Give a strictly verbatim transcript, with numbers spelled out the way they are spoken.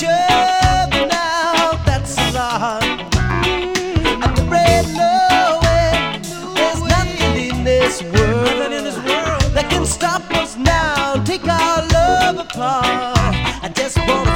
other now, that's a lot. I'm afraid no way, there's nothing in this world that can stop us now, take our love apart. I just wanna